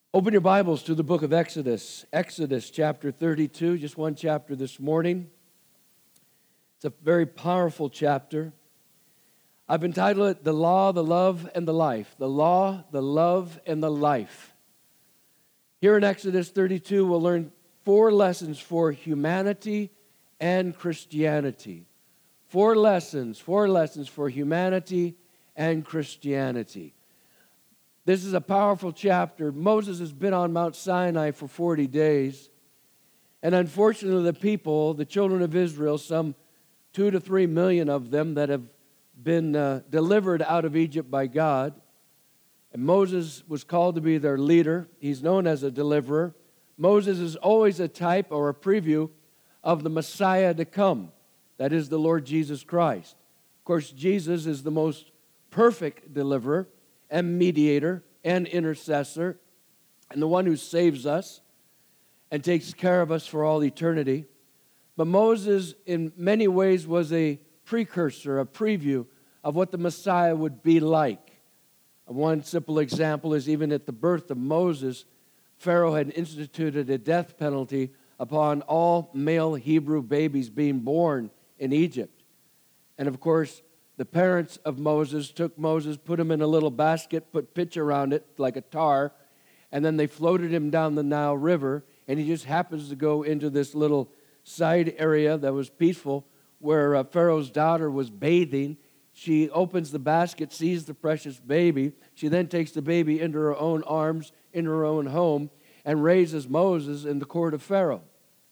Open your Bibles to the book of Exodus. Exodus chapter 32, just one chapter this morning. It's a very powerful chapter. I've entitled it, The Law, the Love, and the Life. The Law, the Love, and the Life. Here in Exodus 32, we'll learn four lessons for humanity and Christianity. Four lessons for humanity and Christianity. This is a powerful chapter. Moses has been on Mount Sinai for 40 days. And unfortunately, the people, the children of Israel, some 2 to 3 million of them that have been delivered out of Egypt by God. And Moses was called to be their leader. He's known as a deliverer. Moses is always a type or a preview of the Messiah to come. That is the Lord Jesus Christ. Of course, Jesus is the most perfect deliverer and mediator and intercessor, and the one who saves us and takes care of us for all eternity. But Moses, in many ways, was a precursor, a preview of what the Messiah would be like. One simple example is even at the birth of Moses, Pharaoh had instituted a death penalty upon all male Hebrew babies being born in Egypt. And of course, the parents of Moses took Moses, put him in a little basket, put pitch around it like a tar, and then they floated him down the Nile River, and he just happens to go into this little side area that was peaceful where Pharaoh's daughter was bathing. She opens the basket, sees the precious baby. She then takes the baby into her own arms, in her own home, and raises Moses in the court of Pharaoh.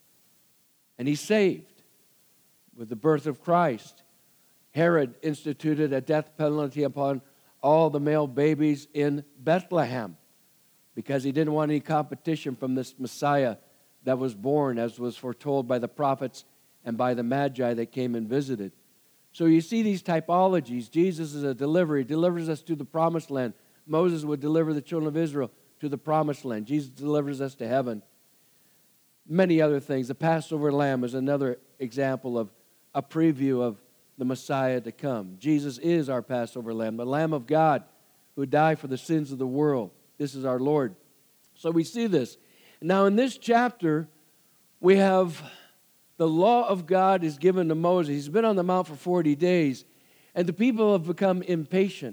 And he's saved with the birth of Christ. Herod instituted a death penalty upon all the male babies in Bethlehem because he didn't want any competition from this Messiah that was born, as was foretold by the prophets and by the Magi that came and visited. So you see these typologies. Jesus is a deliverer. He delivers us to the promised land. Moses would deliver the children of Israel to the promised land. Jesus delivers us to heaven. Many other things. The Passover lamb is another example of a preview of the Messiah to come. Jesus is our Passover lamb, the Lamb of God who died for the sins of the world. This is our Lord. So we see this. Now in this chapter, we have the law of God is given to Moses. He's been on the mount for 40 days, and the people have become impatient.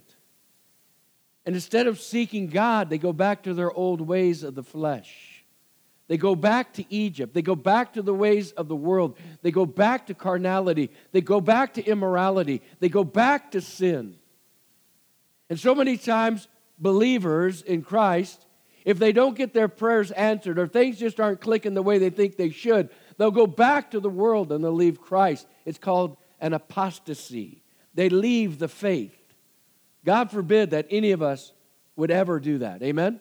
And instead of seeking God, they go back to their old ways of the flesh. They go back to Egypt. They go back to the ways of the world. They go back to carnality. They go back to immorality. They go back to sin. And so many times, believers in Christ, if they don't get their prayers answered or things just aren't clicking the way they think they should, they'll go back to the world and they'll leave Christ. It's called an apostasy. They leave the faith. God forbid that any of us would ever do that. Amen?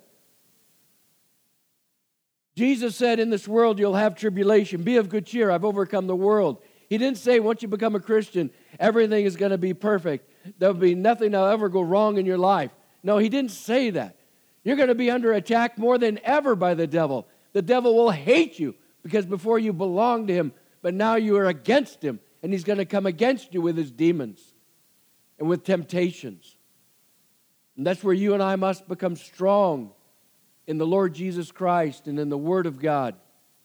Jesus said, in this world you'll have tribulation. Be of good cheer. I've overcome the world. He didn't say once you become a Christian, everything is going to be perfect. There'll be nothing that'll ever go wrong in your life. No, he didn't say that. You're going to be under attack more than ever by the devil. The devil will hate you because before you belonged to him, but now you are against him, and he's going to come against you with his demons and with temptations. And that's where you and I must become strong in the Lord Jesus Christ and in the Word of God.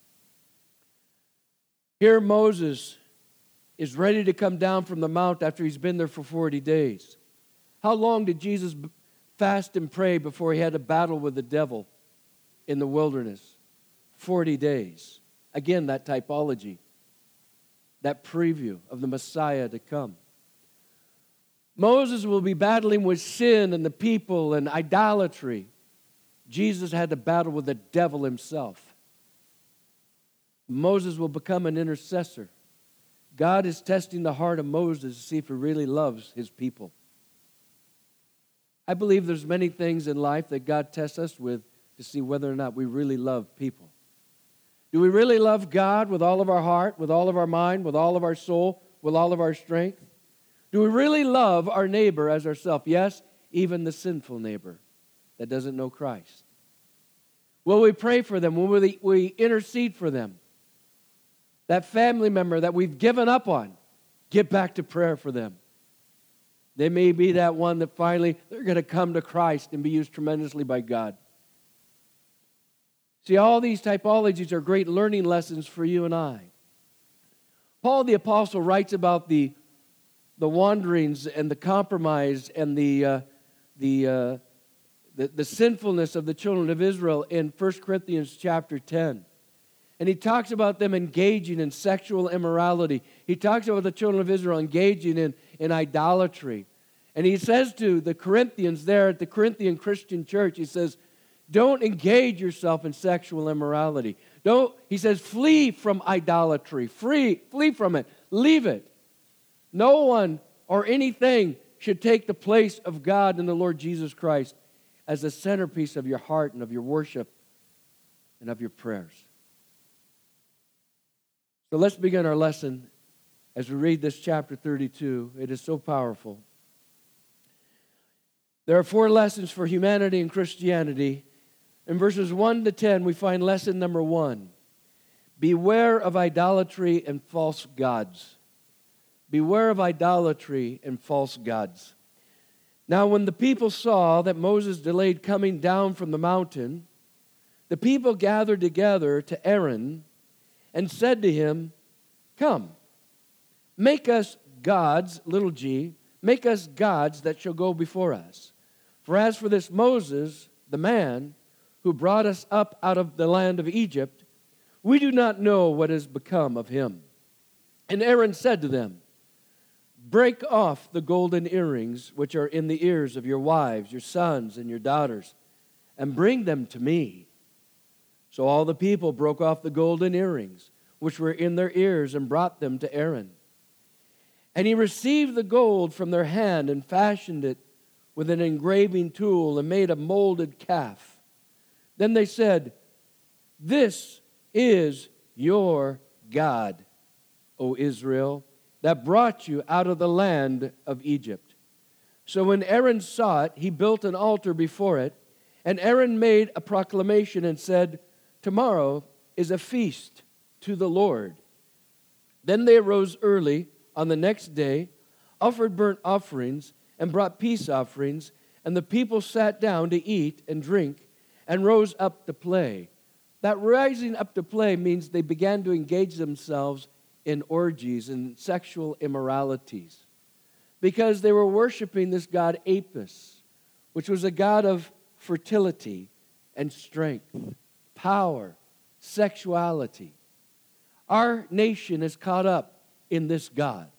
Here Moses is ready to come down from the mount after he's been there for 40 days. How long did Jesus fast and pray before he had a battle with the devil in the wilderness? 40 days. Again, that typology, that preview of the Messiah to come. Moses will be battling with sin and the people and idolatry. Jesus had to battle with the devil himself. Moses will become an intercessor. God is testing the heart of Moses to see if he really loves his people. I believe there's many things in life that God tests us with to see whether or not we really love people. Do we really love God with all of our heart, with all of our mind, with all of our soul, with all of our strength? Do we really love our neighbor as ourselves? Yes, even the sinful neighbor that doesn't know Christ. Will we pray for them? Will we intercede for them? That family member that we've given up on, get back to prayer for them. They may be that one that finally they're going to come to Christ and be used tremendously by God. See, all these typologies are great learning lessons for you and I. Paul the Apostle writes about the wanderings and the compromise and the sinfulness of the children of Israel in 1 Corinthians chapter 10. And he talks about them engaging in sexual immorality. He talks about the children of Israel engaging in idolatry. And he says to the Corinthians there at the Corinthian Christian church, he says, don't engage yourself in sexual immorality. He says, flee from idolatry. Flee from it. Leave it. No one or anything should take the place of God and the Lord Jesus Christ as the centerpiece of your heart and of your worship and of your prayers. So let's begin our lesson as we read this chapter 32. It is so powerful. There are 4 lessons for humanity and Christianity. In verses 1 to 10, we find lesson number 1. Beware of idolatry and false gods. Beware of idolatry and false gods. Now, when the people saw that Moses delayed coming down from the mountain, the people gathered together to Aaron and said to him, come, make us gods, little g, make us gods that shall go before us. For as for this Moses, the man who brought us up out of the land of Egypt, we do not know what has become of him. And Aaron said to them, break off the golden earrings which are in the ears of your wives, your sons, and your daughters, and bring them to me. So all the people broke off the golden earrings which were in their ears and brought them to Aaron. And he received the gold from their hand and fashioned it with an engraving tool and made a molded calf. Then they said, this is your God, O Israel, that brought you out of the land of Egypt. So when Aaron saw it, he built an altar before it, and Aaron made a proclamation and said, tomorrow is a feast to the Lord. Then they arose early on the next day, offered burnt offerings, and brought peace offerings, and the people sat down to eat and drink, and rose up to play. That rising up to play means they began to engage themselves in orgies and sexual immoralities, because they were worshiping this god Apis, which was a god of fertility and strength, power, sexuality. Our nation is caught up in this god.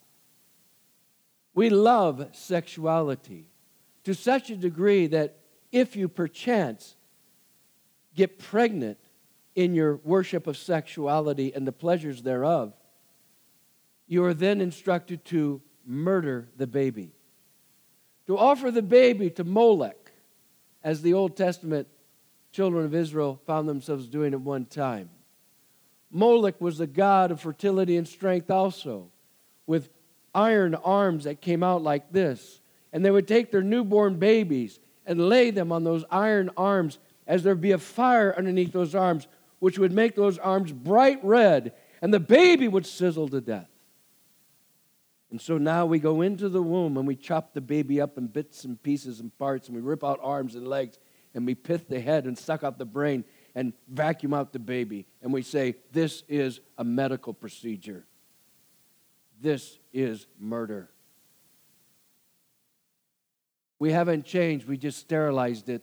We love sexuality to such a degree that if you perchance get pregnant in your worship of sexuality and the pleasures thereof, you are then instructed to murder the baby, to offer the baby to Molech, as the Old Testament children of Israel found themselves doing at one time. Molech was the god of fertility and strength also, with iron arms that came out like this. And they would take their newborn babies and lay them on those iron arms, as there would be a fire underneath those arms, which would make those arms bright red, and the baby would sizzle to death. And so now we go into the womb and we chop the baby up in bits and pieces and parts, and we rip out arms and legs, and we pith the head and suck out the brain and vacuum out the baby. And we say, this is a medical procedure. This is murder. We haven't changed, we just sterilized it.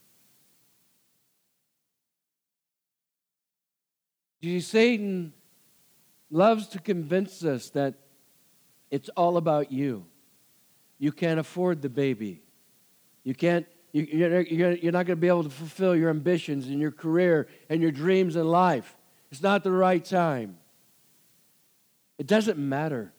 You see, Satan loves to convince us that it's all about you. You can't afford the baby. You're not going to be able to fulfill your ambitions and your career and your dreams in life. It's not the right time. It doesn't matter.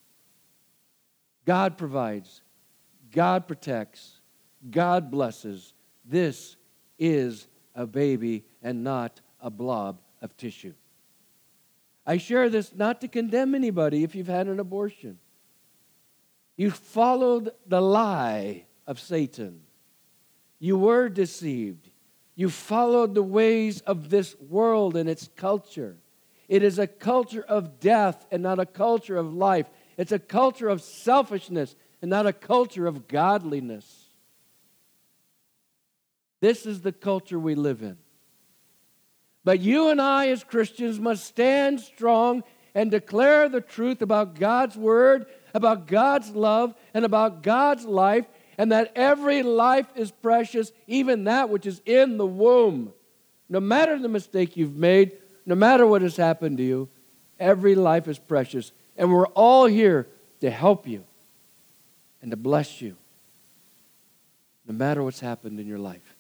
God provides. God protects. God blesses. This is a baby and not a blob of tissue. I share this not to condemn anybody if you've had an abortion. You followed the lie of Satan. You were deceived. You followed the ways of this world and its culture. It is a culture of death and not a culture of life. It's a culture of selfishness and not a culture of godliness. This is the culture we live in. But you and I as Christians must stand strong and declare the truth about God's Word, about God's love, and about God's life, and that every life is precious, even that which is in the womb. No matter the mistake you've made, no matter what has happened to you, every life is precious. And we're all here to help you and to bless you, no matter what's happened in your life.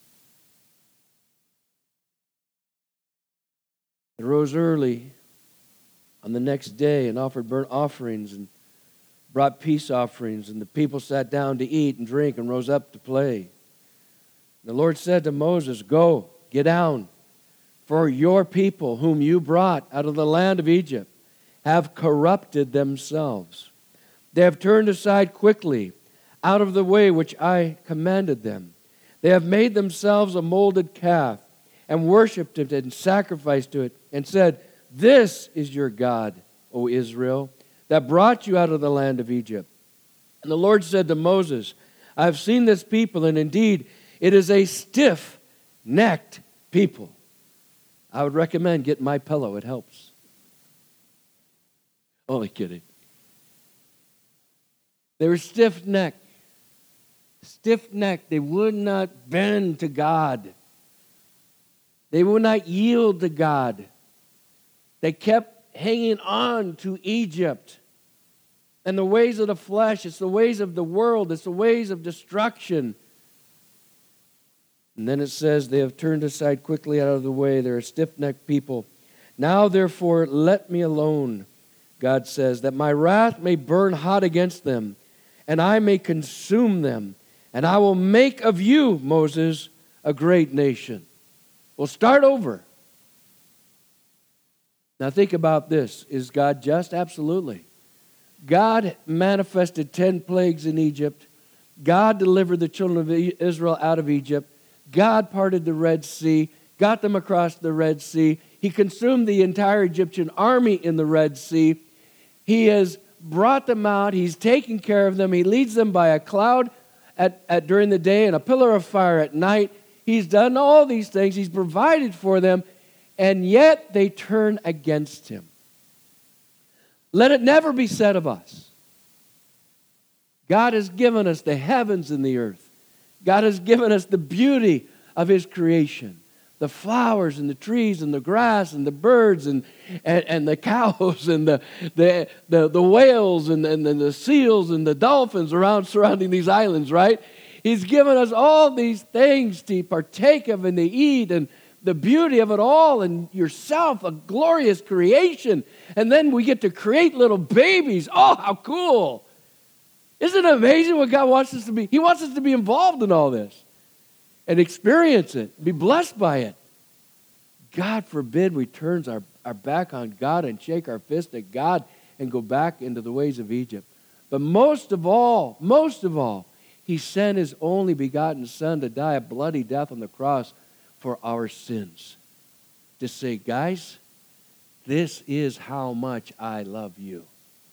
They rose early on the next day and offered burnt offerings and brought peace offerings, and the people sat down to eat and drink and rose up to play. The Lord said to Moses, "Go, get down, for your people whom you brought out of the land of Egypt have corrupted themselves. They have turned aside quickly out of the way which I commanded them. They have made themselves a molded calf and worshipped it and sacrificed to it and said, 'This is your God, O Israel, that brought you out of the land of Egypt.' And the Lord said to Moses, 'I have seen this people, and indeed it is a stiff-necked people.'" I would recommend getting my pillow. It helps. Only kidding. They were stiff-necked. Stiff-necked. They would not bend to God. They would not yield to God. They kept hanging on to Egypt and the ways of the flesh. It's the ways of the world. It's the ways of destruction. And then it says, they have turned aside quickly out of the way. They're a stiff-necked people. "Now, therefore, let me alone," God says, "that my wrath may burn hot against them, and I may consume them. And I will make of you, Moses, a great nation." We'll start over. Now think about this. Is God just? Absolutely. God manifested 10 plagues in Egypt. God delivered the children of Israel out of Egypt. God parted the Red Sea, got them across the Red Sea. He consumed the entire Egyptian army in the Red Sea. He has brought them out. He's taken care of them. He leads them by a cloud during the day and a pillar of fire at night. He's done all these things. He's provided for them, and yet they turn against him. Let it never be said of us, God has given us the heavens and the earth. God has given us the beauty of His creation, the flowers and the trees and the grass and the birds and the cows and the whales and the seals and the dolphins surrounding these islands, right? He's given us all these things to partake of and to eat, and the beauty of it all, and yourself, a glorious creation. And then we get to create little babies. Oh, how cool. Isn't it amazing what God wants us to be? He wants us to be involved in all this and experience it, be blessed by it. God forbid we turn our back on God and shake our fist at God and go back into the ways of Egypt. But most of all, He sent His only begotten Son to die a bloody death on the cross for our sins. To say, guys, this is how much I love you.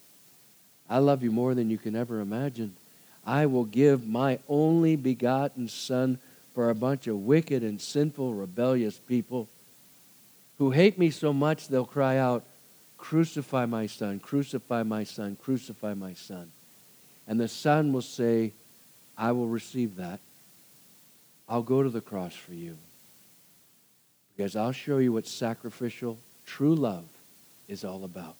I love you more than you can ever imagine. I will give my only begotten Son for a bunch of wicked and sinful, rebellious people who hate me so much they'll cry out, "Crucify my Son, crucify my Son, crucify my Son." And the Son will say, "I will receive that. I'll go to the cross for you. Because I'll show you what sacrificial, true love is all about."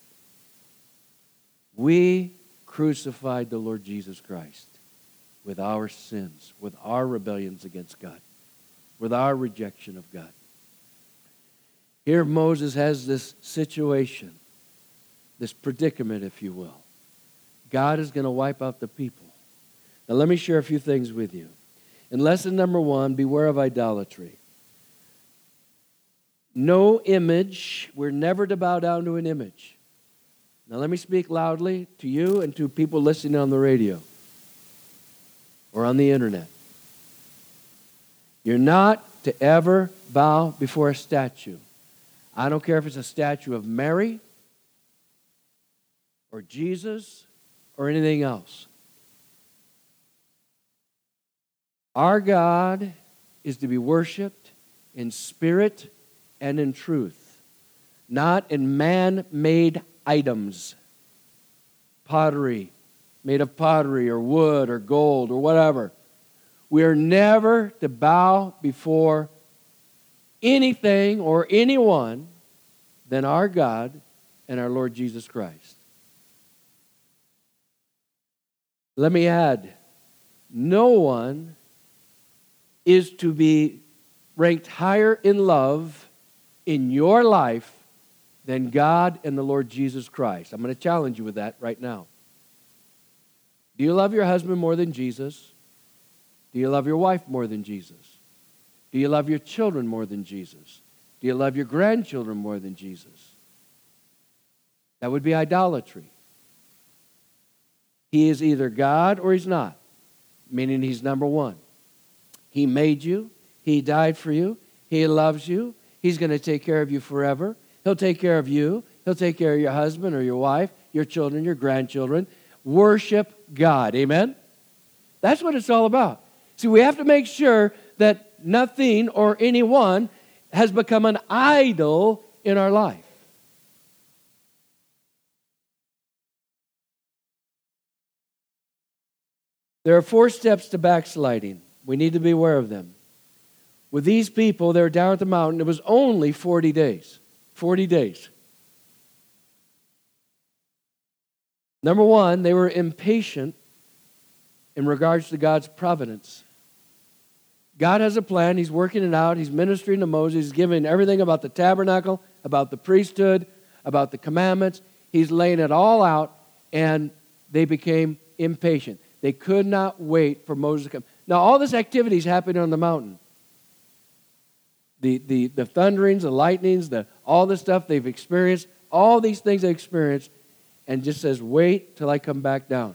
We crucified the Lord Jesus Christ with our sins, with our rebellions against God, with our rejection of God. Here Moses has this situation, this predicament, if you will. God is going to wipe out the people. Now let me share a few things with you. In lesson number 1, beware of idolatry. No image. We're never to bow down to an image. Now let me speak loudly to you and to people listening on the radio or on the internet. You're not to ever bow before a statue. I don't care if it's a statue of Mary or Jesus or anything else. Our God is to be worshiped in spirit and in truth, not in man-made items, pottery, made of pottery or wood or gold or whatever. We are never to bow before anything or anyone than our God and our Lord Jesus Christ. Let me add, no one is to be ranked higher in love in your life than God and the Lord Jesus Christ. I'm going to challenge you with that right now. Do you love your husband more than Jesus? Do you love your wife more than Jesus? Do you love your children more than Jesus? Do you love your grandchildren more than Jesus? That would be idolatry. He is either God or he's not, meaning he's number one. He made you. He died for you. He loves you. He's going to take care of you forever. He'll take care of you. He'll take care of your husband or your wife, your children, your grandchildren. Worship God. Amen? That's what it's all about. See, we have to make sure that nothing or anyone has become an idol in our life. There are 4 steps to backsliding. We need to be aware of them. With these people, they were down at the mountain. It was only 40 days. 40 days. Number 1, they were impatient in regards to God's providence. God has a plan. He's working it out. He's ministering to Moses. He's giving everything about the tabernacle, about the priesthood, about the commandments. He's laying it all out, and they became impatient. They could not wait for Moses to come. Now, all this activity is happening on the mountain. The thunderings, the lightnings, all the stuff they've experienced, all these things they experienced, and just says, wait till I come back down.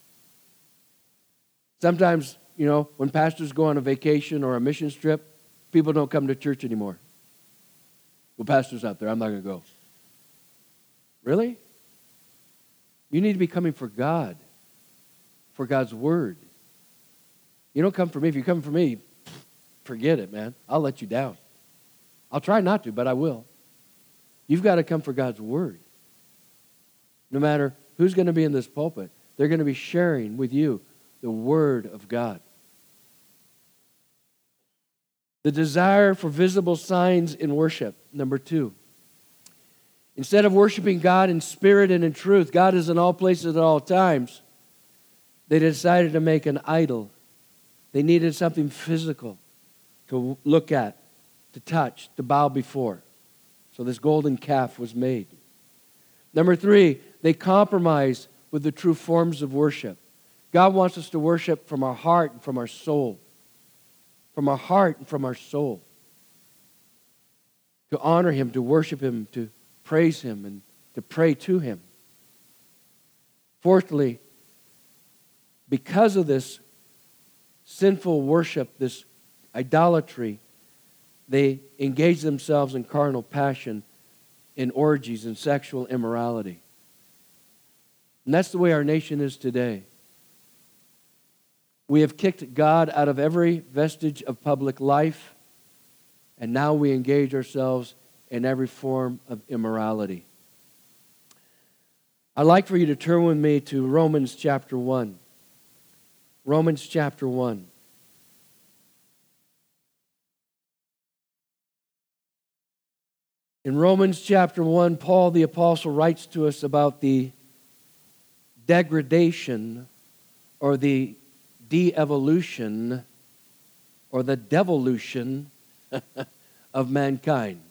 Sometimes, when pastors go on a vacation or a mission trip, people don't come to church anymore. Well, pastor's out there. I'm not going to go. Really? You need to be coming for God, for God's word. You don't come for me. If you come for me, forget it, man. I'll let you down. I'll try not to, but I will. You've got to come for God's word. No matter who's going to be in this pulpit, they're going to be sharing with you the word of God. The desire for visible signs in worship, number 2. Instead of worshiping God in spirit and in truth, God is in all places at all times, they decided to make an idol. They needed something physical to look at, to touch, to bow before. So this golden calf was made. Number 3, they compromised with the true forms of worship. God wants us to worship from our heart and from our soul. From our heart and from our soul. To honor Him, to worship Him, to praise Him, and to pray to Him. Fourthly, because of this sinful worship, this idolatry, they engage themselves in carnal passion, in orgies and sexual immorality. And that's the way our nation is today. We have kicked God out of every vestige of public life, and now we engage ourselves in every form of immorality. I'd like for you to turn with me to Romans chapter 1. Romans chapter 1. In Romans chapter 1, Paul the apostle writes to us about the degradation or the de-evolution or the devolution of mankind.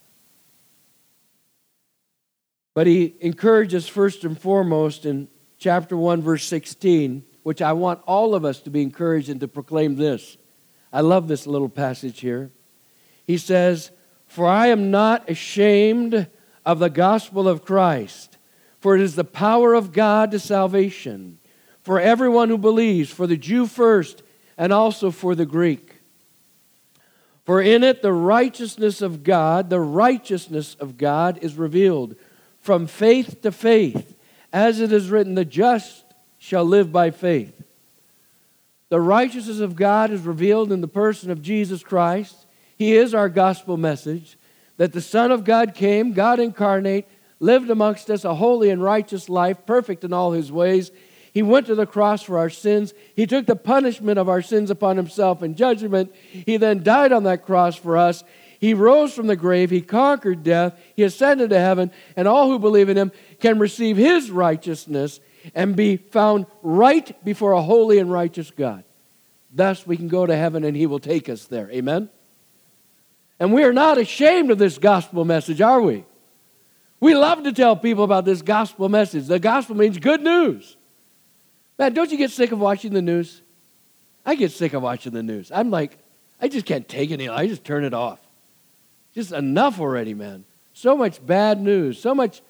But he encourages first and foremost in chapter 1, verse 16, which I want all of us to be encouraged and to proclaim this. I love this little passage here. He says, "For I am not ashamed of the gospel of Christ, for it is the power of God to salvation, for everyone who believes, for the Jew first, and also for the Greek. For in it the righteousness of God is revealed, from faith to faith, as it is written, the just shall live by faith." The righteousness of God is revealed in the person of Jesus Christ. He is our gospel message. that the Son of God came, God incarnate, lived amongst us a holy and righteous life, perfect in all his ways. He went to the cross for our sins. He took the punishment of our sins upon himself in judgment. He then died on that cross for us. He rose from the grave. He conquered death. He ascended to heaven. And all who believe in him can receive his righteousness and be found right before a holy and righteous God. Thus we can go to heaven and he will take us there. Amen? And we are not ashamed of this gospel message, are we? We love to tell people about this gospel message. The gospel means good news. Man, don't you get sick of watching the news? I get sick of watching the news. I'm like, I just can't take it anymore. I just turn it off. Just enough already, man. So much bad news. So much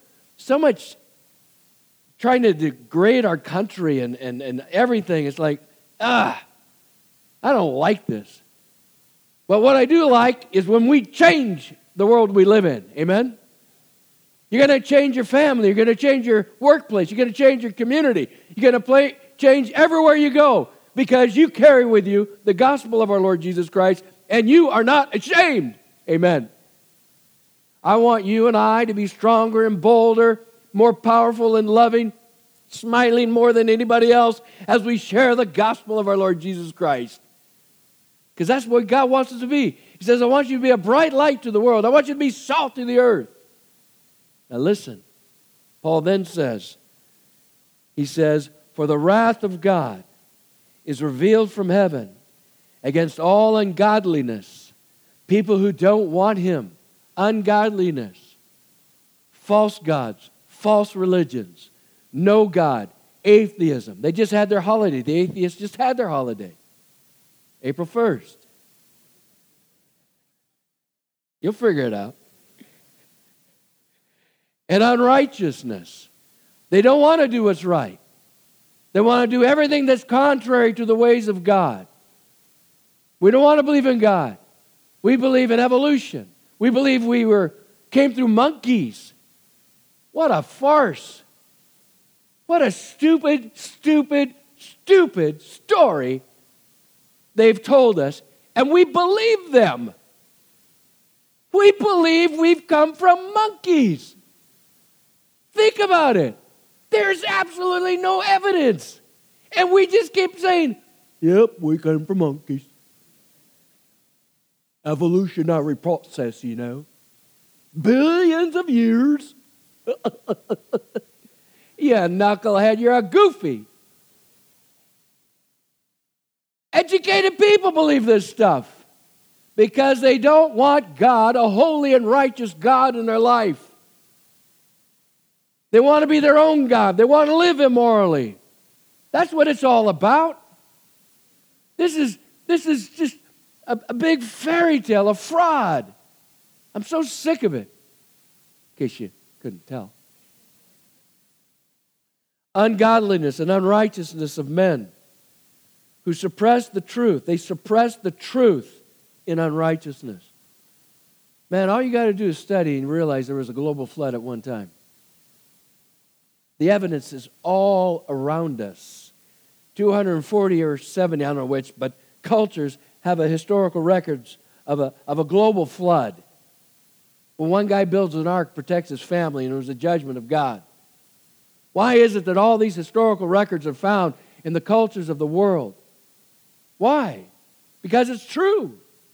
trying to degrade our country and everything. It's like, I don't like this. But what I do like is when we change the world we live in. Amen? You're going to change your family. You're going to change your workplace. You're going to change your community. You're going to change everywhere you go because you carry with you the gospel of our Lord Jesus Christ and you are not ashamed. Amen. I want you and I to be stronger and bolder, more powerful and loving, smiling more than anybody else as we share the gospel of our Lord Jesus Christ. Because that's what God wants us to be. He says, I want you to be a bright light to the world. I want you to be salt to the earth. Now listen, Paul then says, he says, for the wrath of God is revealed from heaven against all ungodliness, people who don't want him, ungodliness, false gods, false religions, no God, atheism. They just had their holiday. The atheists just had their holiday. April 1st. You'll figure it out. And unrighteousness. They don't want to do what's right. They want to do everything that's contrary to the ways of God. We don't want to believe in God. We believe in evolution. We believe we came through monkeys. What a farce. What a stupid story they've told us, and we believe them. We believe we've come from monkeys. Think about it. There's absolutely no evidence. And we just keep saying, yep, we come from monkeys. Evolutionary process, you know. Billions of years. You knucklehead, you're a goofy. Educated people believe this stuff because they don't want God, a holy and righteous God in their life. They want to be their own God. They want to live immorally. That's what it's all about. This is just a big fairy tale, a fraud. I'm so sick of it, in case you couldn't tell. Ungodliness and unrighteousness of men who suppress the truth. They suppress the truth in unrighteousness. Man, all you got to do is study and realize there was a global flood at one time. The evidence is all around us. 240 or 70, I don't know which, but cultures have a historical records of a global flood. When one guy builds an ark, protects his family, and it was the judgment of God. Why is it that all these historical records are found in the cultures of the world? Why? Because it's true.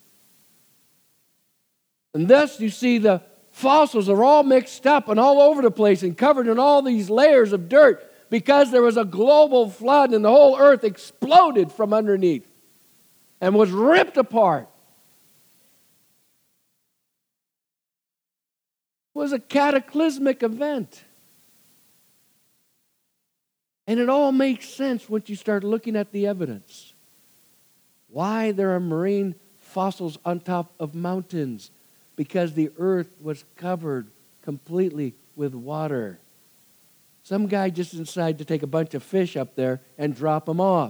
And thus you see the fossils are all mixed up and all over the place and covered in all these layers of dirt because there was a global flood and the whole earth exploded from underneath and was ripped apart. It was a cataclysmic event. And it all makes sense once you start looking at the evidence. Why there are marine fossils on top of mountains? Because the earth was covered completely with water. Some guy just decided to take a bunch of fish up there and drop them off.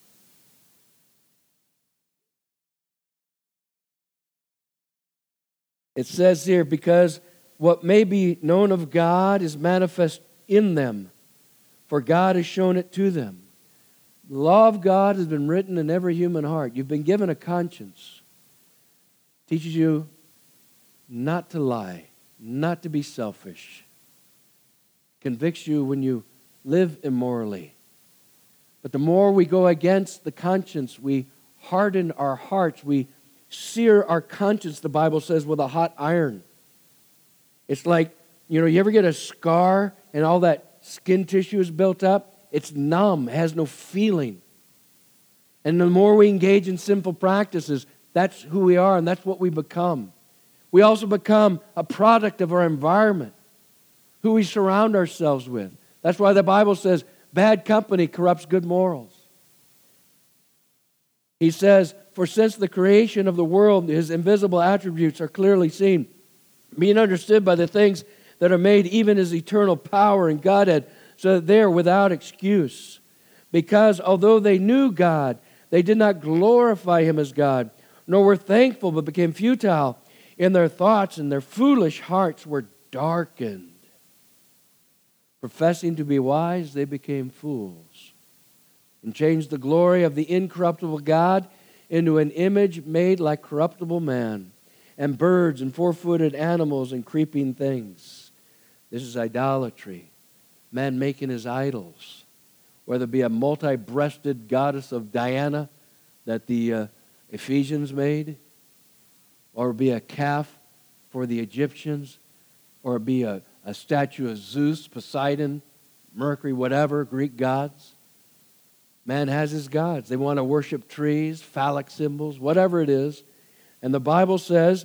It says here, because what may be known of God is manifest in them, for God has shown it to them. The law of God has been written in every human heart. You've been given a conscience. Teaches you not to lie, not to be selfish. Convicts you when you live immorally. But the more we go against the conscience, we harden our hearts, we sear our conscience, the Bible says, with a hot iron. It's like, you ever get a scar and all that skin tissue is built up? It's numb, it has no feeling. And the more we engage in sinful practices, that's who we are and that's what we become. We also become a product of our environment, who we surround ourselves with. That's why the Bible says bad company corrupts good morals. He says, for since the creation of the world, his invisible attributes are clearly seen, being understood by the things that are made, even his eternal power and Godhead, so that they are without excuse. Because although they knew God, they did not glorify him as God, nor were thankful, but became futile in their thoughts, and their foolish hearts were darkened. Professing to be wise, they became fools, and changed the glory of the incorruptible God into an image made like corruptible man, and birds and four-footed animals and creeping things. This is idolatry. Man making his idols, whether it be a multi-breasted goddess of Diana that the Ephesians made, or be a calf for the Egyptians, or be a statue of Zeus, Poseidon, Mercury, whatever, Greek gods. Man has his gods. They want to worship trees, phallic symbols, whatever it is. And the Bible says,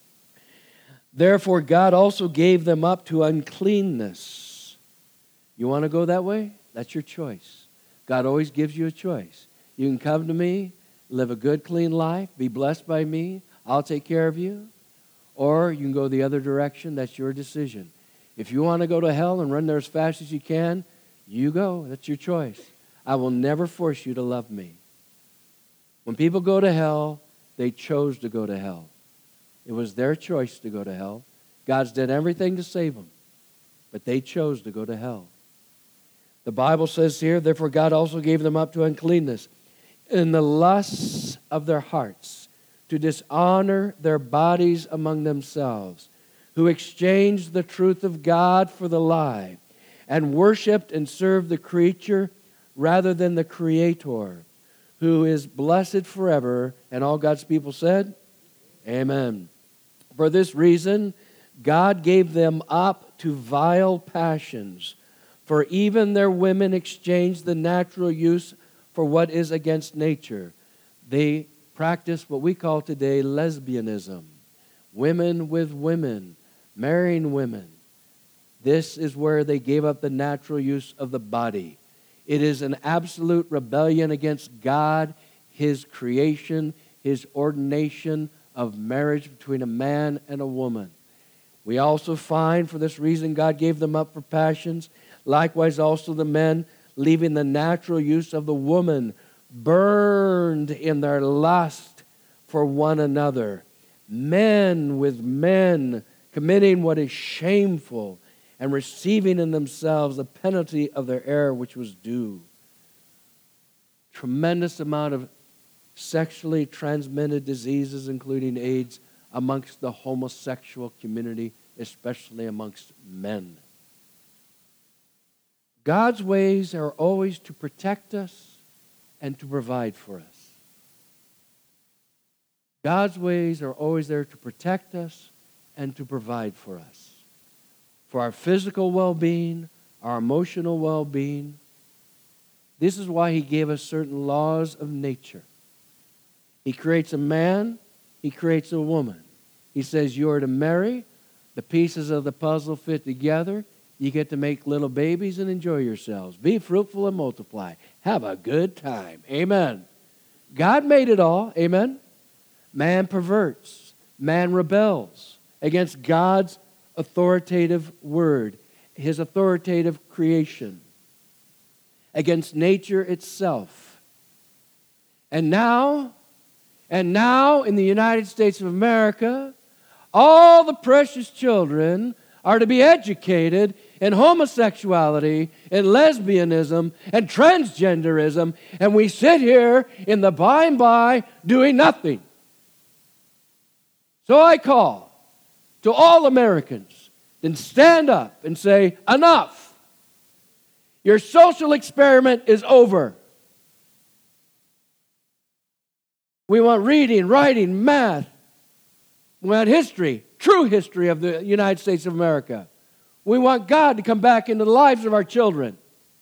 therefore God also gave them up to uncleanness. You want to go that way? That's your choice. God always gives you a choice. You can come to me, live a good, clean life, be blessed by me, I'll take care of you. Or you can go the other direction. That's your decision. If you want to go to hell and run there as fast as you can, you go. That's your choice. I will never force you to love me. When people go to hell, they chose to go to hell. It was their choice to go to hell. God's done everything to save them, but they chose to go to hell. The Bible says here, therefore God also gave them up to uncleanness in the lusts of their hearts, to dishonor their bodies among themselves, who exchanged the truth of God for the lie, and worshipped and served the creature rather than the Creator, who is blessed forever. And all God's people said, amen. For this reason, God gave them up to vile passions, for even their women exchanged the natural use for what is against nature. They practice what we call today lesbianism. Women with women, marrying women. This is where they gave up the natural use of the body. It is an absolute rebellion against God, his creation, his ordination of marriage between a man and a woman. We also find, for this reason, God gave them up for passions. Likewise also the men, leaving the natural use of the woman, burned in their lust for one another. Men with men, committing what is shameful, and receiving in themselves the penalty of their error which was due. Tremendous amount of sexually transmitted diseases, including AIDS, amongst the homosexual community, especially amongst men. God's ways are always to protect us and to provide for us. God's ways are always there to protect us and to provide for us. For our physical well-being, our emotional well-being. This is why he gave us certain laws of nature. He creates a man, he creates a woman. He says you are to marry, the pieces of the puzzle fit together, you get to make little babies and enjoy yourselves. Be fruitful and multiply. Have a good time. Amen. God made it all. Amen. Man perverts. Man rebels against God's authoritative word, his authoritative creation, against nature itself. And now in the United States of America, all the precious children are to be educated in homosexuality, in lesbianism, and transgenderism, and we sit here in the by and by doing nothing. So I call to all Americans, then stand up and say, enough. Your social experiment is over. We want reading, writing, math. We want history, true history of the United States of America. We want God to come back into the lives of our children.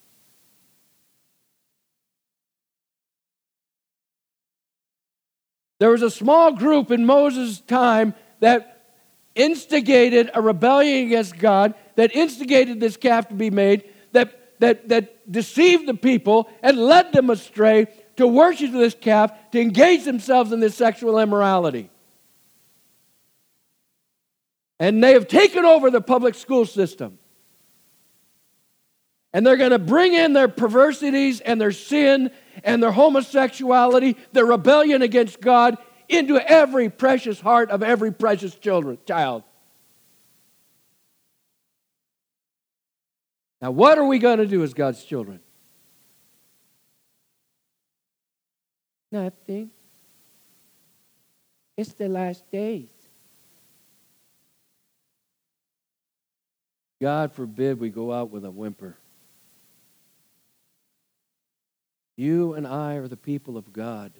There was a small group in Moses' time that instigated a rebellion against God, that instigated this calf to be made, that deceived the people and led them astray to worship this calf, to engage themselves in this sexual immorality. And they have taken over the public school system. And they're going to bring in their perversities and their sin and their homosexuality, their rebellion against God, into every precious heart of every precious child. Now, what are we going to do as God's children? Nothing. It's the last days. God forbid we go out with a whimper. You and I are the people of God,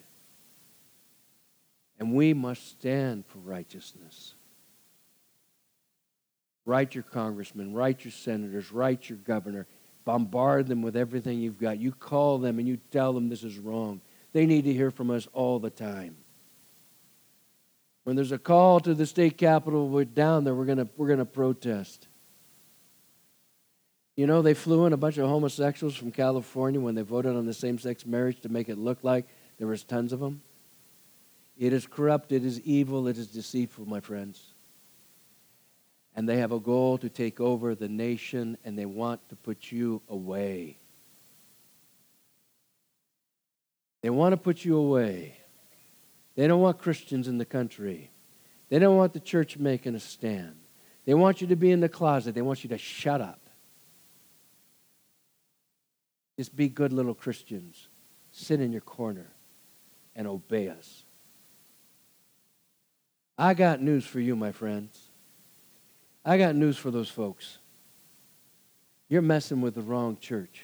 and we must stand for righteousness. Write your congressman, write your senators, write your governor. Bombard them with everything you've got. You call them and you tell them this is wrong. They need to hear from us all the time. When there's a call to the state capitol, we're down there, we're going to protest. You know, they flew in a bunch of homosexuals from California when they voted on the same-sex marriage to make it look like there was tons of them. It is corrupt, it is evil, it is deceitful, my friends. And they have a goal to take over the nation, and they want to put you away. They want to put you away. They don't want Christians in the country. They don't want the church making a stand. They want you to be in the closet. They want you to shut up. Just be good little Christians. Sit in your corner and obey us. I got news for you, my friends. I got news for those folks. You're messing with the wrong church.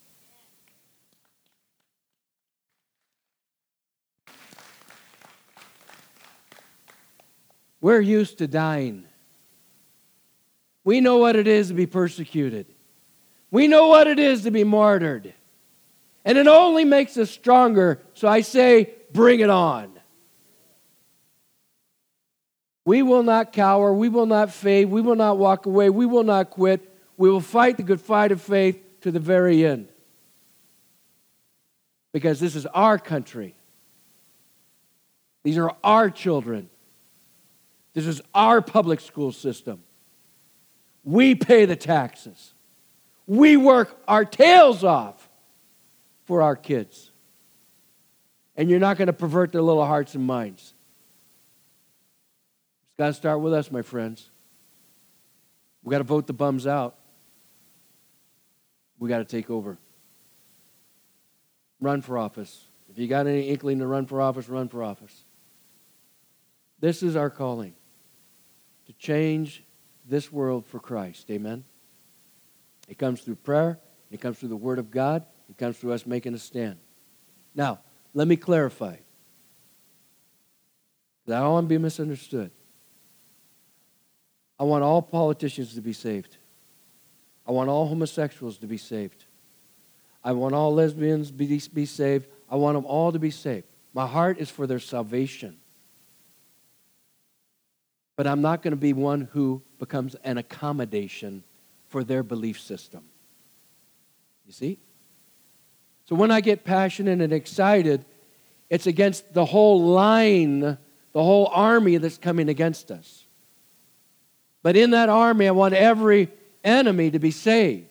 We're used to dying. We know what it is to be persecuted. We know what it is to be martyred. And it only makes us stronger. So I say, bring it on. We will not cower. We will not fade. We will not walk away. We will not quit. We will fight the good fight of faith to the very end. Because this is our country. These are our children. This is our public school system. We pay the taxes. We work our tails off for our kids. And you're not going to pervert their little hearts and minds. It's got to start with us, my friends. We've got to vote the bums out. We've got to take over. Run for office. If you got any inkling to run for office, run for office. This is our calling, to change this world for Christ. Amen? It comes through prayer. It comes through the Word of God. It comes through us making a stand. Now, let me clarify. I don't want to be misunderstood. I want all politicians to be saved. I want all homosexuals to be saved. I want all lesbians to be saved. I want them all to be saved. My heart is for their salvation. But I'm not going to be one who becomes an accommodation for their belief system. You see? So when I get passionate and excited, it's against the whole line, the whole army that's coming against us. But in that army, I want every enemy to be saved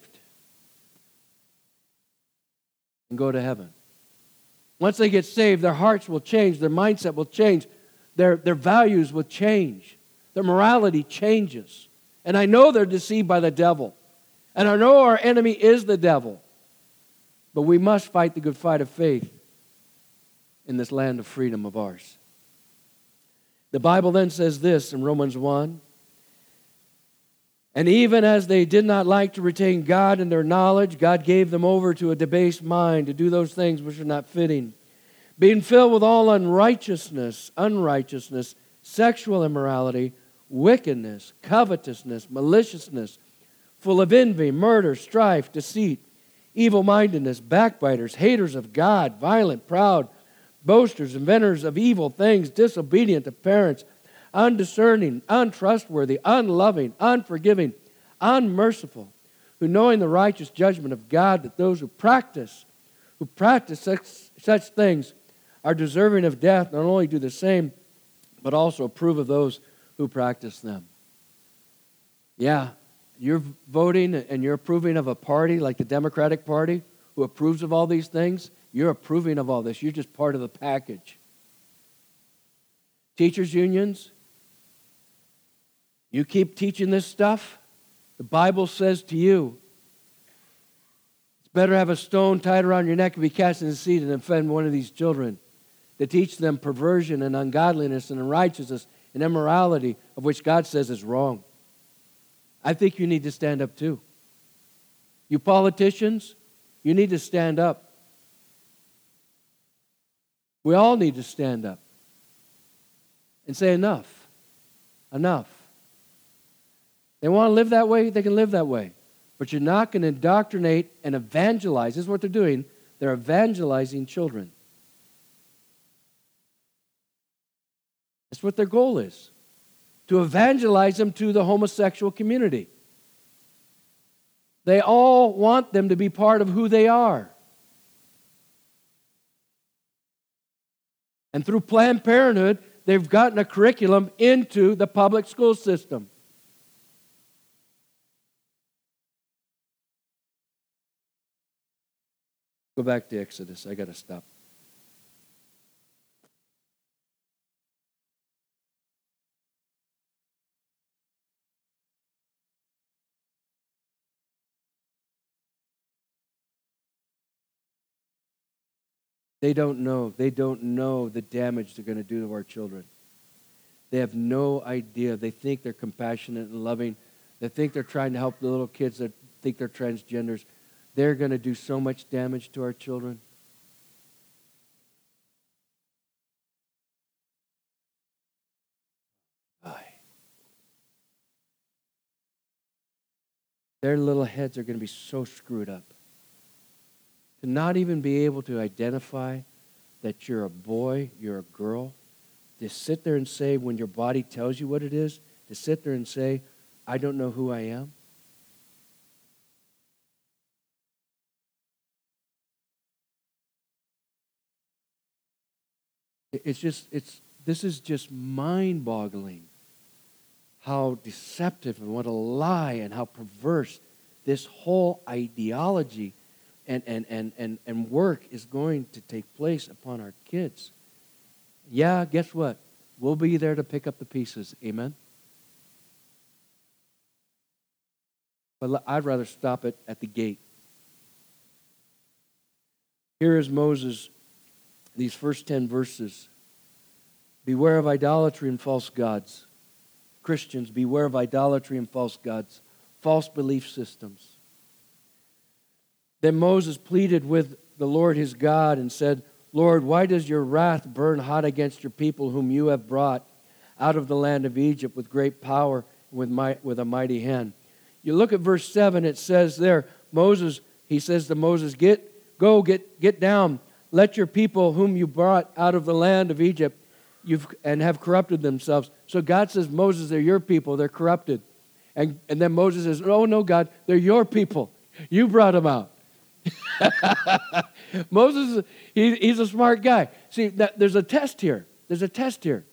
and go to heaven. Once they get saved, their hearts will change, their mindset will change, their values will change. Their morality changes. And I know they're deceived by the devil. And I know our enemy is the devil. But we must fight the good fight of faith in this land of freedom of ours. The Bible then says this in Romans 1, And even as they did not like to retain God in their knowledge, God gave them over to a debased mind to do those things which are not fitting. Being filled with all unrighteousness, sexual immorality, wickedness, covetousness, maliciousness, full of envy, murder, strife, deceit, evil-mindedness, backbiters, haters of God, violent, proud, boasters, inventors of evil things, disobedient to parents, undiscerning, untrustworthy, unloving, unforgiving, unmerciful, who knowing the righteous judgment of God, that those who practice such things are deserving of death, not only do the same, but also approve of those who practice them. Yeah, you're voting and you're approving of a party like the Democratic Party who approves of all these things. You're approving of all this. You're just part of the package. Teachers' unions, you keep teaching this stuff, the Bible says to you, it's better to have a stone tied around your neck and be cast in the sea than offend one of these children, to teach them perversion and ungodliness and unrighteousness and immorality, of which God says is wrong. I think you need to stand up too. You politicians, you need to stand up. We all need to stand up and say enough. Enough. They want to live that way, they can live that way. But you're not going to indoctrinate and evangelize. This is what they're doing. They're evangelizing children. That's what their goal is. To evangelize them to the homosexual community. They all want them to be part of who they are. And through Planned Parenthood, they've gotten a curriculum into the public school system. Go back to Exodus. I got to stop. They don't know. They don't know the damage they're going to do to our children. They have no idea. They think they're compassionate and loving. They think they're trying to help the little kids that think they're transgenders. They're going to do so much damage to our children. Their little heads are going to be so screwed up. To not even be able to identify that you're a boy, you're a girl, to sit there and say when your body tells you what it is, to sit there and say, I don't know who I am. This is just mind-boggling how deceptive and what a lie and how perverse this whole ideology and work is going to take place upon our kids. Yeah, guess what? We'll be there to pick up the pieces. Amen? But I'd rather stop it at the gate. Here is Moses, these first 10 verses. Beware of idolatry and false gods. Christians, beware of idolatry and false gods, false belief systems. Then Moses pleaded with the Lord his God and said, Lord, why does your wrath burn hot against your people whom you have brought out of the land of Egypt with great power and with a mighty hand? You look at verse 7, it says there, he says to Moses, get down, let your people whom you brought out of the land of Egypt and have corrupted themselves. So God says, Moses, they're your people, they're corrupted. And then Moses says, oh no, God, they're your people. You brought them out. Moses, he's a smart guy. See, there's a test here. There's a test here.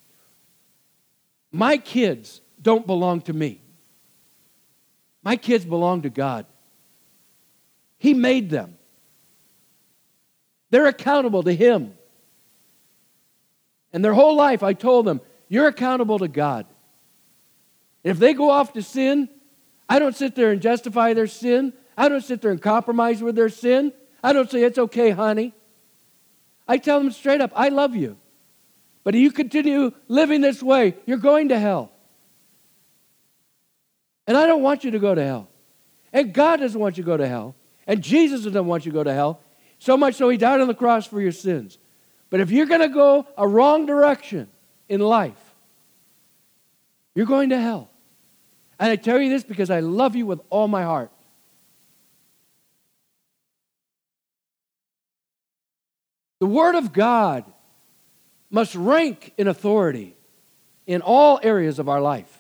My kids don't belong to me. My kids belong to God. He made them. They're accountable to Him. And their whole life, I told them, you're accountable to God. And if they go off to sin, I don't sit there and justify their sin. I don't sit there and compromise with their sin. I don't say, it's okay, honey. I tell them straight up, I love you. But if you continue living this way, you're going to hell. And I don't want you to go to hell. And God doesn't want you to go to hell. And Jesus doesn't want you to go to hell. So much so He died on the cross for your sins. But if you're going to go a wrong direction in life, you're going to hell. And I tell you this because I love you with all my heart. The Word of God must rank in authority in all areas of our life.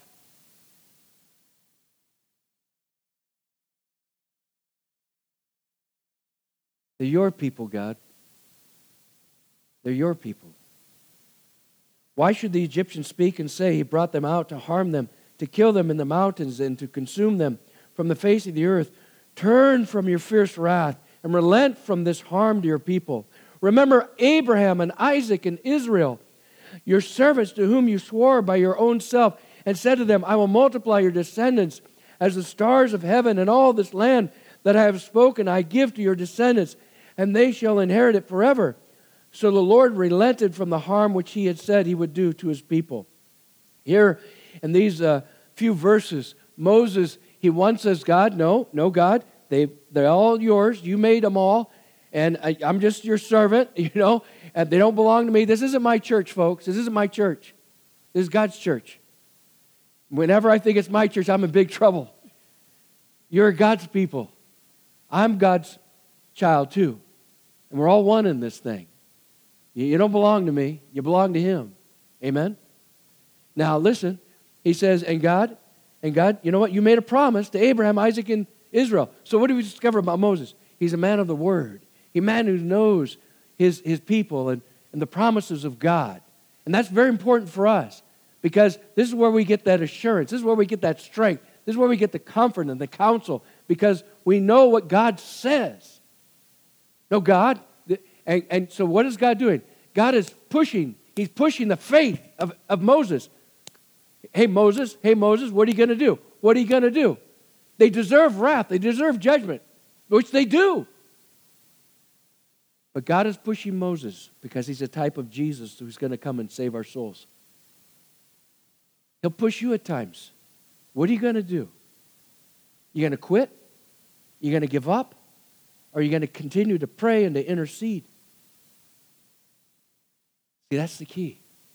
They're your people, God. They're your people. Why should the Egyptians speak and say He brought them out to harm them, to kill them in the mountains, and to consume them from the face of the earth? Turn from your fierce wrath and relent from this harm to your people. Remember Abraham and Isaac and Israel, your servants to whom you swore by your own self, and said to them, I will multiply your descendants as the stars of heaven, and all this land that I have spoken I give to your descendants, and they shall inherit it forever. So the Lord relented from the harm which He had said He would do to His people. Here in these few verses, Moses, he once says, God, no, God, they're all yours. You made them all, and I'm just your servant, and they don't belong to me. This isn't my church, folks. This isn't my church. This is God's church. Whenever I think it's my church, I'm in big trouble. You're God's people. I'm God's child too, and we're all one in this thing. You don't belong to me. You belong to Him. Amen? Now, listen. He says, and God, you know what? You made a promise to Abraham, Isaac, and Israel. So what do we discover about Moses? He's a man of the Word. He's a man who knows his people and the promises of God. And that's very important for us because this is where we get that assurance. This is where we get that strength. This is where we get the comfort and the counsel because we know what God says. No, God... And so what is God doing? God is pushing. He's pushing the faith of Moses. Hey, Moses, what are you going to do? What are you going to do? They deserve wrath. They deserve judgment, which they do. But God is pushing Moses because he's a type of Jesus who's going to come and save our souls. He'll push you at times. What are you going to do? You going to quit? You going to give up? Or are you going to continue to pray and to intercede? See, that's the key.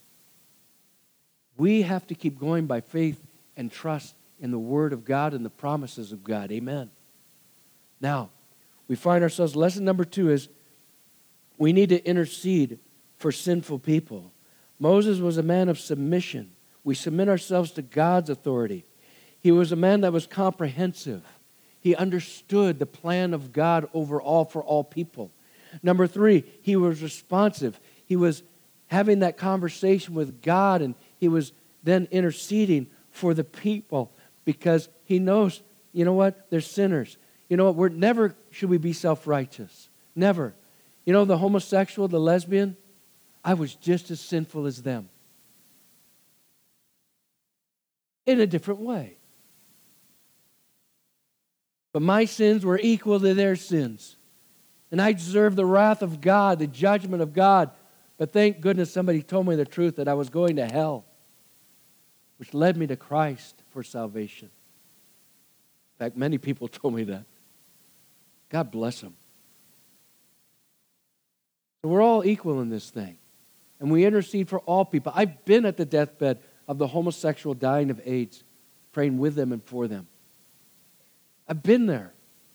We have to keep going by faith and trust in the Word of God and the promises of God. Amen. Now, we find ourselves, lesson number 2 is we need to intercede for sinful people. Moses was a man of submission. We submit ourselves to God's authority. He was a man that was comprehensive. He understood the plan of God overall for all people. Number 3, he was responsive. He was having that conversation with God, and he was then interceding for the people because he knows, you know what, they're sinners. You know what, never should we be self-righteous. Never. You know, the homosexual, the lesbian, I was just as sinful as them. In a different way. But my sins were equal to their sins. And I deserved the wrath of God, the judgment of God. But thank goodness somebody told me the truth that I was going to hell, which led me to Christ for salvation. In fact, many people told me that. God bless them. So we're all equal in this thing. And we intercede for all people. I've been at the deathbed of the homosexual dying of AIDS, praying with them and for them. I've been there.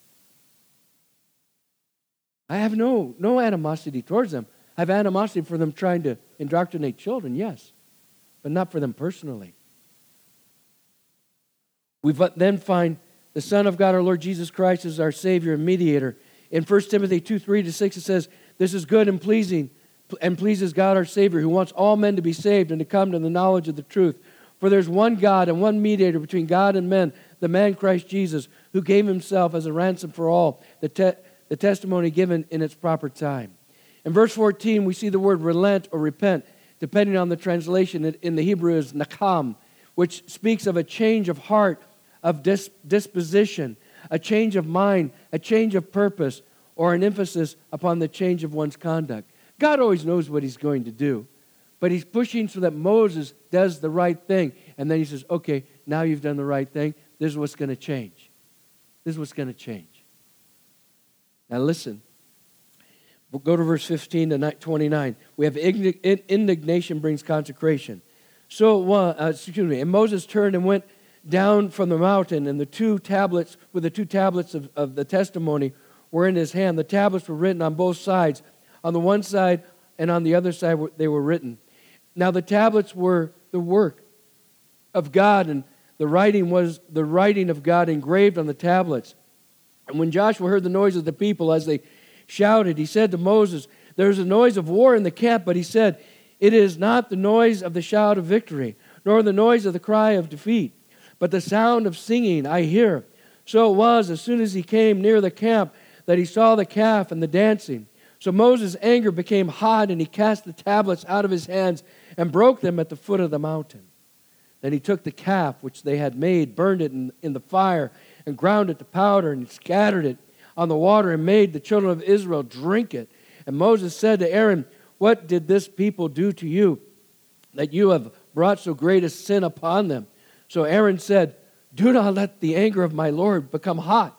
I have no animosity towards them. I have animosity for them trying to indoctrinate children, yes, but not for them personally. We then find the Son of God, our Lord Jesus Christ, as our Savior and mediator. In 1 Timothy 2:3-6, it says, this is good and pleases God our Savior, who wants all men to be saved and to come to the knowledge of the truth. For there's one God and one mediator between God and men, the man Christ Jesus, who gave himself as a ransom for all, the testimony given in its proper time. In verse 14, we see the word relent or repent, depending on the translation. In the Hebrew is nakam, which speaks of a change of heart, of disposition, a change of mind, a change of purpose, or an emphasis upon the change of one's conduct. God always knows what He's going to do, but He's pushing so that Moses does the right thing. And then He says, okay, now you've done the right thing. this is what's going to change. This is what's going to change. Now listen. We'll go to verse 15 to 29. We have indignation brings consecration. And Moses turned and went down from the mountain, and the two tablets of the testimony were in his hand. The tablets were written on both sides. On the one side and on the other side they were written. Now the tablets were the work of God, and the writing was the writing of God engraved on the tablets. And when Joshua heard the noise of the people as they shouted, he said to Moses, "There is a noise of war in the camp," but he said, "It is not the noise of the shout of victory, nor the noise of the cry of defeat, but the sound of singing I hear." So it was, as soon as he came near the camp, that he saw the calf and the dancing. So Moses' anger became hot, and he cast the tablets out of his hands and broke them at the foot of the mountain. Then he took the calf which they had made, burned it in the fire, and ground it to powder, and scattered it on the water, and made the children of Israel drink it. And Moses said to Aaron, "What did this people do to you, that you have brought so great a sin upon them?" So Aaron said, "Do not let the anger of my Lord become hot."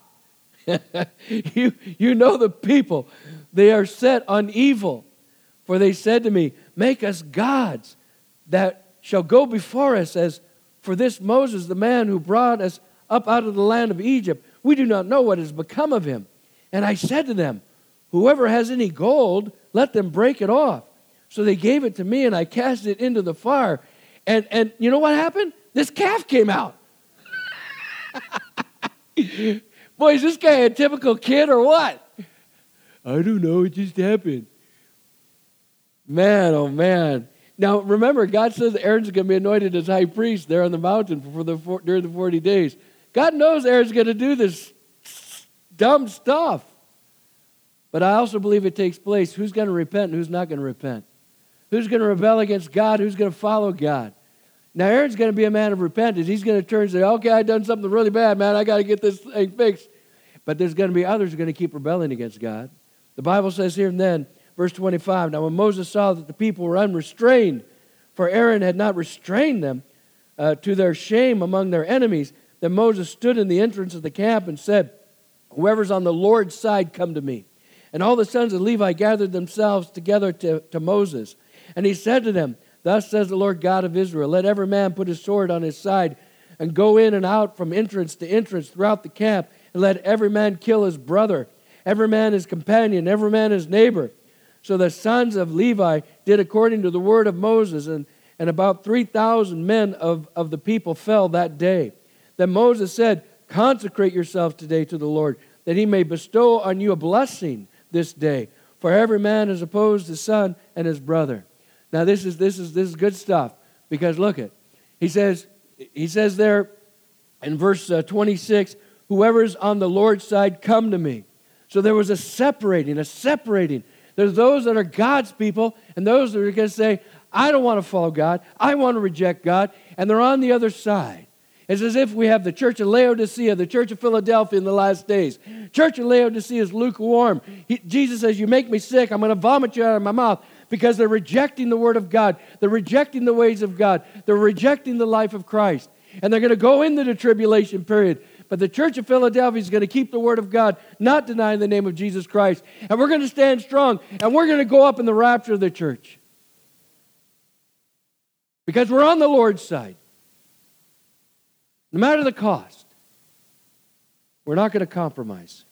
You know the people, they are set on evil. For they said to me, "Make us gods that shall go before us, as for this Moses, the man who brought us up out of the land of Egypt. We do not know what has become of him." And I said to them, "Whoever has any gold, let them break it off." So they gave it to me, and I cast it into the fire. And you know what happened? This calf came out. Boy, is this guy a typical kid or what? I don't know. It just happened. Man, oh man. Now, remember, God says Aaron's going to be anointed as high priest there on the mountain during the 40 days. God knows Aaron's going to do this dumb stuff. But I also believe it takes place. Who's going to repent and who's not going to repent? Who's going to rebel against God? Who's going to follow God? Now, Aaron's going to be a man of repentance. He's going to turn and say, "Okay, I've done something really bad, man. I got to get this thing fixed." But there's going to be others who are going to keep rebelling against God. The Bible says here and then, verse 25, "Now when Moses saw that the people were unrestrained, for Aaron had not restrained them to their shame among their enemies, then Moses stood in the entrance of the camp and said, 'Whoever's on the Lord's side, come to me.' And all the sons of Levi gathered themselves together to Moses. And he said to them, 'Thus says the Lord God of Israel, let every man put his sword on his side and go in and out from entrance to entrance throughout the camp, and let every man kill his brother, every man his companion, every man his neighbor.' So the sons of Levi did according to the word of Moses, and about 3,000 men of the people fell that day. Then Moses said, 'Consecrate yourselves today to the Lord, that he may bestow on you a blessing this day. For every man is opposed his son and his brother.'" Now this is good stuff, because look it. He says there in verse 26, "Whoever's on the Lord's side, come to me." So there was a separating. There's those that are God's people, and those that are going to say, "I don't want to follow God. I want to reject God." And they're on the other side. It's as if we have the church of Laodicea, the church of Philadelphia in the last days. Church of Laodicea is lukewarm. Jesus says, "You make me sick. I'm going to vomit you out of my mouth," because they're rejecting the word of God. They're rejecting the ways of God. They're rejecting the life of Christ. And they're going to go into the tribulation period. But the church of Philadelphia is going to keep the word of God, not denying the name of Jesus Christ. And we're going to stand strong, and we're going to go up in the rapture of the church. Because we're on the Lord's side. No matter the cost, we're not going to compromise.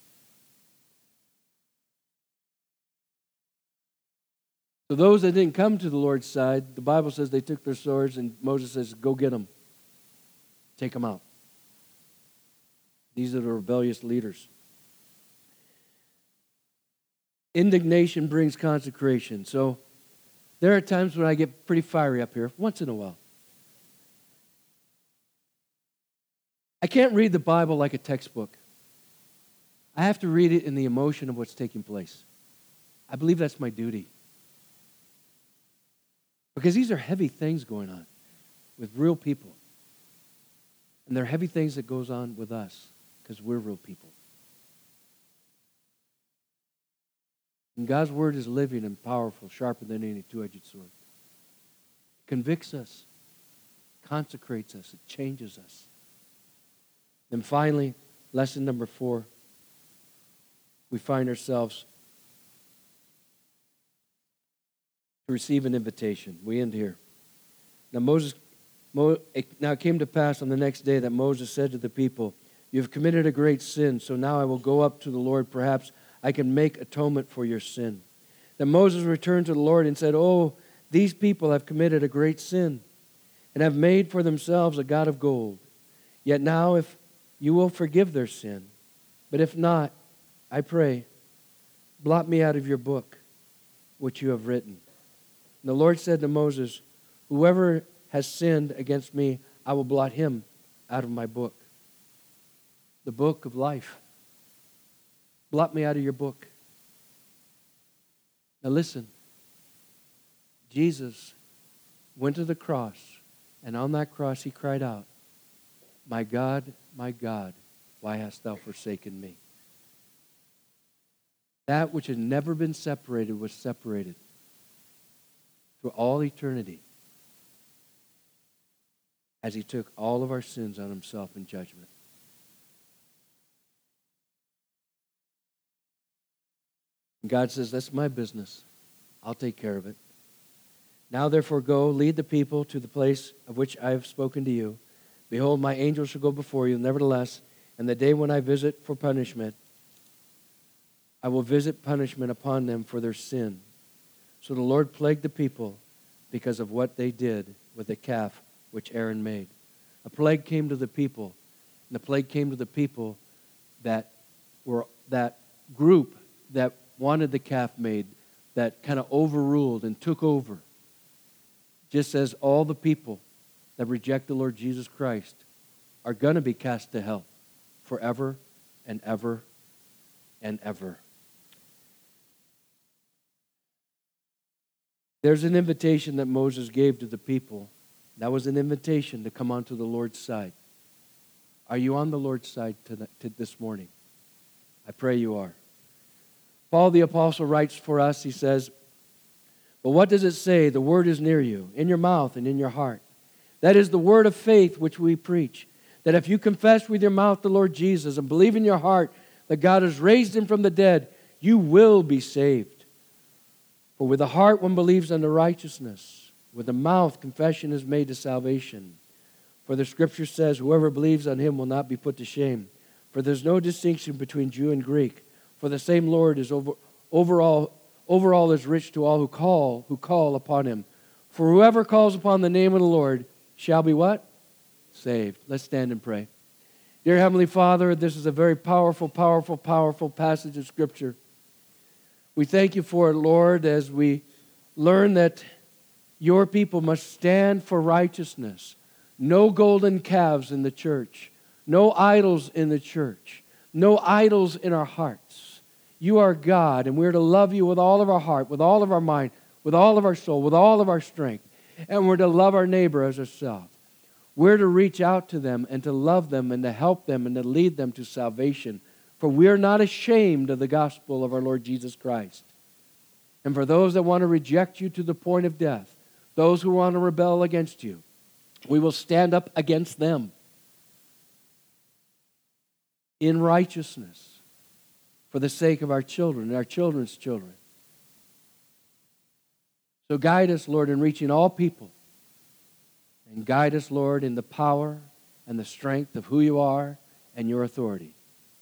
So those that didn't come to the Lord's side, the Bible says they took their swords, and Moses says, "Go get them. Take them out." These are the rebellious leaders. Indignation brings consecration. So there are times when I get pretty fiery up here, once in a while. I can't read the Bible like a textbook. I have to read it in the emotion of what's taking place. I believe that's my duty. Because these are heavy things going on with real people. And they're heavy things that goes on with us because we're real people. And God's word is living and powerful, sharper than any two-edged sword. It convicts us, consecrates us, it changes us. Then finally, lesson number 4, we find ourselves to receive an invitation. We end here. Now it came to pass on the next day that Moses said to the people, "You have committed a great sin, so now I will go up to the Lord. Perhaps I can make atonement for your sin." Then Moses returned to the Lord and said, "Oh, these people have committed a great sin and have made for themselves a god of gold. Yet now if you will forgive their sin, but if not, I pray, blot me out of your book which you have written." And the Lord said to Moses, "Whoever has sinned against me, I will blot him out of my book, the book of life. Blot me out of your book." Now listen, Jesus went to the cross, and on that cross he cried out, my God, why hast thou forsaken me?" That which had never been separated was separated through all eternity as he took all of our sins on himself in judgment. And God says, "That's my business. I'll take care of it. Now therefore go, lead the people to the place of which I have spoken to you. Behold, my angel shall go before you. Nevertheless, in the day when I visit for punishment, I will visit punishment upon them for their sin." So the Lord plagued the people because of what they did with the calf which Aaron made. A plague came to the people, and the plague came to the people that were that group that wanted the calf made, that kind of overruled and took over. Just as all the people that reject the Lord Jesus Christ are going to be cast to hell forever and ever and ever. There's an invitation that Moses gave to the people. That was an invitation to come onto the Lord's side. Are you on the Lord's side this morning? I pray you are. Paul the Apostle writes for us, he says, "But what does it say? The word is near you, in your mouth and in your heart. That is the word of faith which we preach, that if you confess with your mouth the Lord Jesus and believe in your heart that God has raised him from the dead, you will be saved. For with the heart one believes unto righteousness, with the mouth confession is made to salvation. For the Scripture says, whoever believes on him will not be put to shame. For there's no distinction between Jew and Greek. For the same Lord is over all is rich to all who call upon him. For whoever calls upon the name of the Lord shall be" what? Saved. Let's stand and pray. Dear Heavenly Father, this is a very powerful passage of Scripture. We thank you for it, Lord, as we learn that your people must stand for righteousness. No golden calves in the church. No idols in the church. No idols in our hearts. You are God, and we're to love you with all of our heart, with all of our mind, with all of our soul, with all of our strength. And we're to love our neighbor as ourselves. We're to reach out to them and to love them and to help them and to lead them to salvation. For we're not ashamed of the gospel of our Lord Jesus Christ. And for those that want to reject you to the point of death, those who want to rebel against you, we will stand up against them in righteousness for the sake of our children and our children's children. So guide us, Lord, in reaching all people. And guide us, Lord, in the power and the strength of who you are and your authority.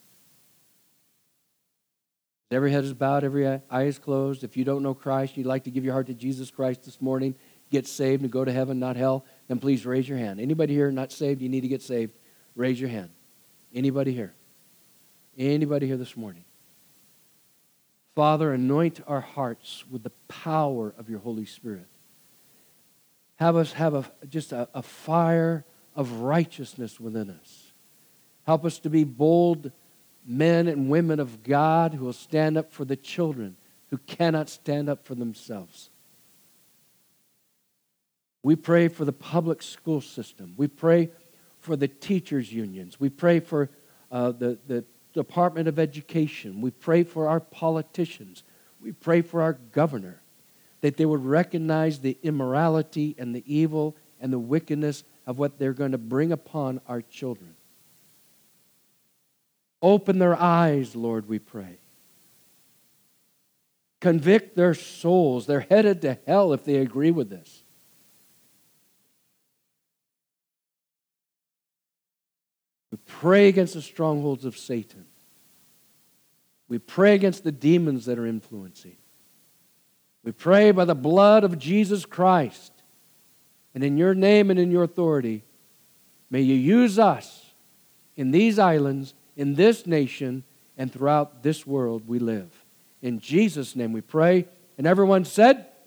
Every head is bowed, every eye is closed. If you don't know Christ, you'd like to give your heart to Jesus Christ this morning, get saved and go to heaven, not hell, then please raise your hand. Anybody here not saved, you need to get saved, raise your hand. Anybody here? Anybody here this morning? Father, anoint our hearts with the power of your Holy Spirit. Have us have just a fire of righteousness within us. Help us to be bold men and women of God who will stand up for the children who cannot stand up for themselves. We pray for the public school system. We pray for the teachers' unions. We pray for the Department of Education. We pray for our politicians. We pray for our governor, that they would recognize the immorality and the evil and the wickedness of what they're going to bring upon our children. Open their eyes, Lord, we pray. Convict their souls. They're headed to hell if they agree with this. We pray against the strongholds of Satan. We pray against the demons that are influencing. We pray by the blood of Jesus Christ. And in your name and in your authority, may you use us in these islands, in this nation, and throughout this world we live. In Jesus' name we pray. And everyone said,